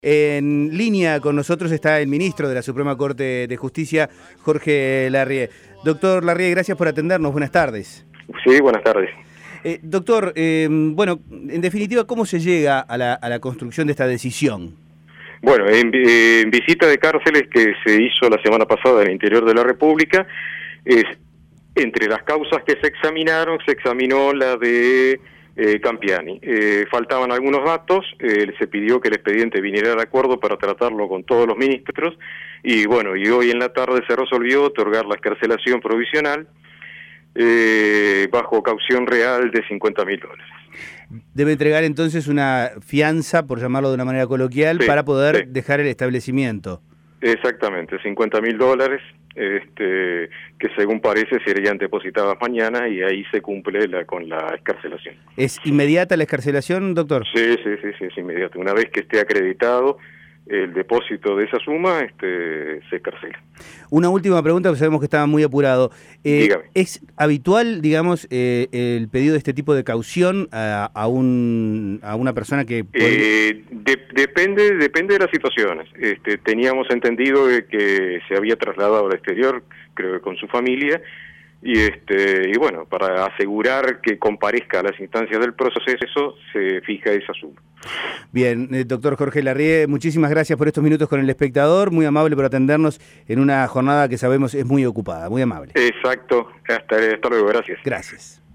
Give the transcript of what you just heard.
En línea con nosotros está el ministro de la Suprema Corte de Justicia, Jorge Larrié. Doctor Larrié, gracias por atendernos. Buenas tardes. Sí, buenas tardes. Doctor, bueno, en definitiva, ¿cómo se llega a la construcción de esta decisión? Bueno, en visita de cárceles que se hizo la semana pasada en el interior de la República, entre las causas que se examinaron, se examinó la de Campiani. Faltaban algunos datos, se pidió que el expediente viniera de acuerdo para tratarlo con todos los ministros, y bueno, y hoy en la tarde se resolvió otorgar la excarcelación provisional bajo caución real de $50.000. Debe entregar entonces una fianza, por llamarlo de una manera coloquial, sí, para poder dejar el establecimiento. Exactamente, $50.000, que según parece serían depositadas mañana y ahí se cumple con la excarcelación. ¿Es inmediata la excarcelación, doctor? Sí, es inmediata. Una vez que esté acreditado el depósito de esa suma, se excarcela. Una última pregunta, porque sabemos que estaba muy apurado. Dígame. ¿Es habitual, digamos, el pedido de este tipo de caución a una persona que puede... Depende de las situaciones. Teníamos entendido que se había trasladado al exterior, creo que con su familia, y bueno, para asegurar que comparezca a las instancias del proceso, se fija esa suma. Bien, doctor Jorge Larrié, muchísimas gracias por estos minutos con El Espectador, muy amable por atendernos en una jornada que sabemos es muy ocupada, muy amable. Exacto, hasta luego, gracias. Gracias.